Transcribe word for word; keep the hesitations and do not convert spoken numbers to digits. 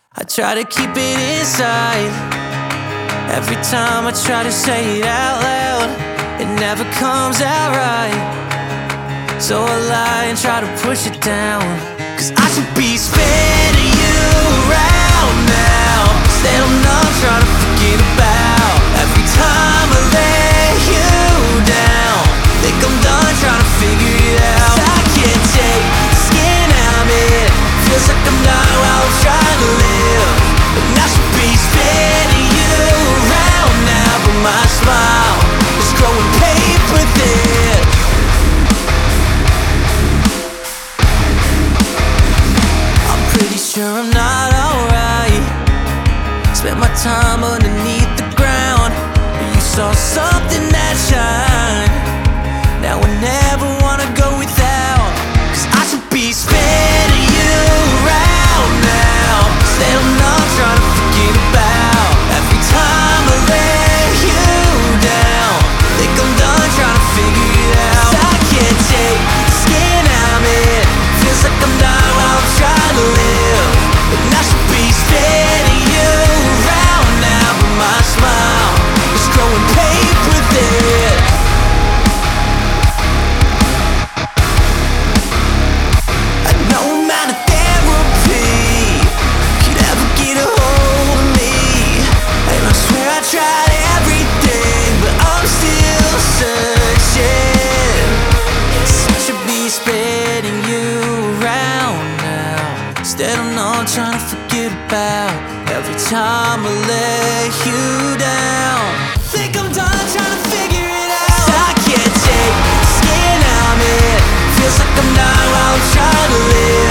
I try to keep it inside. Every time I try to say it out loud, it never comes out right. So I lie and try to push it down, 'cause I should be spinning you around now. Instead I'm not trying to forget about. Every time I lay you down, think I'm done trying to figure it out. I can't take the skin I'm in. Feels like I'm not while I'm trying to live. And I should be spinning you around now, but my smile is growing paper thin. I'm pretty sure I'm not alright. Spent my time underneath the ground, but you saw something that shine. Now I never wanna go without, 'cause I should be spinning you around now. Instead I'm not trying to forget about. Every time I lay you down, think I'm done trying to figure it out. 'Cause I can't take the skin I'm in. Feels like I'm not while I'm trying to live. And I should be spinning you around now, but my smile is growing paper thin. No amount of therapy could ever get a hold of me. And I swear I tried everything, but I'm still searching. So I should be spinning you around now. Instead I'm not trying to forget about. Every time I lay you down, think I'm done trying to figure it out. 'Cause I can't take the skin I'm in. Feels like I'm not while I'm trying to live.